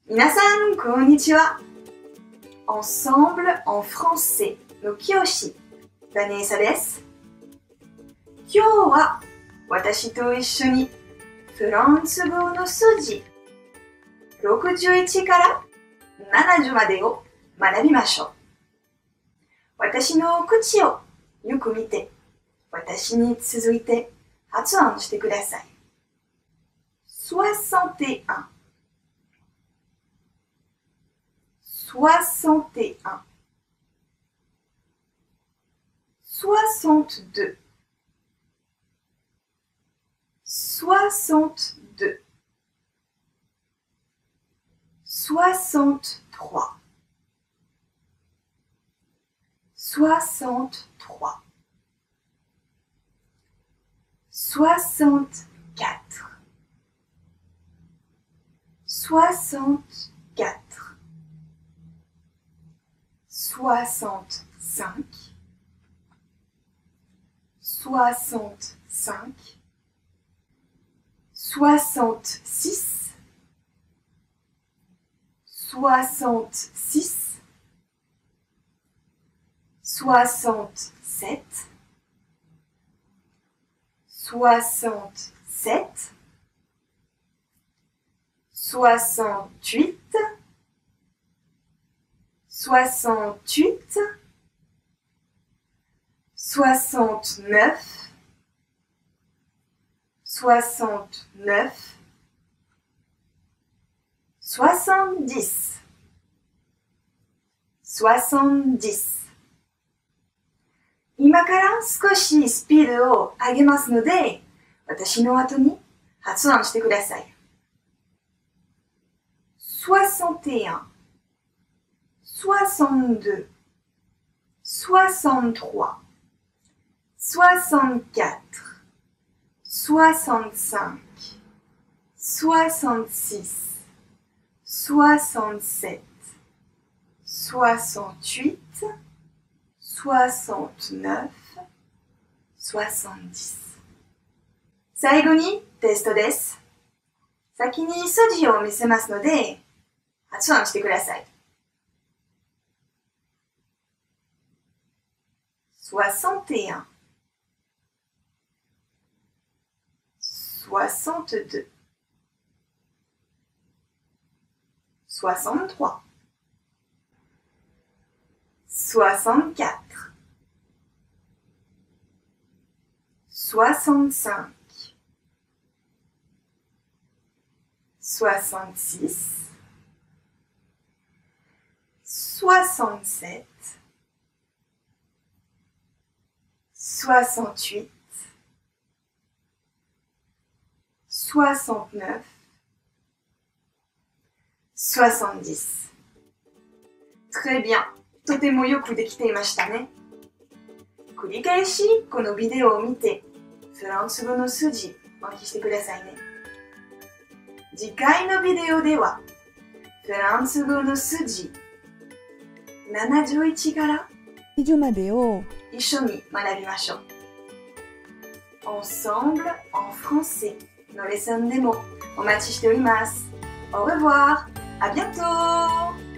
皆さん、こんにちは。Ensemble en français のKiyoshi、ヴァネーサです。今日は私と一緒にフランス語の数字61から70までを学びましょう。私の口をよく見て、私に続いて発音してください。61 61 62 62 63 63 64 64 65 65 66 66 67 67 68 68 69 69 70 70今から少しスピードを上げますので、私の後に発音してください。61 62 63 64 65 66 67 68 69 70最後にテストです。先に数字を見せますので、発音してください。61 62 63 64 65 66 67 68 69 70 Très bien。とてもよくできていましたね。繰り返しこのビデオを見て、フランス語の数字暗記してくださいね。次回のビデオでは、フランス語の数字71から 70までを一緒に学びましょう。Ensemble en français のレッスンでもお待ちしております。Au revoir! À bientôt!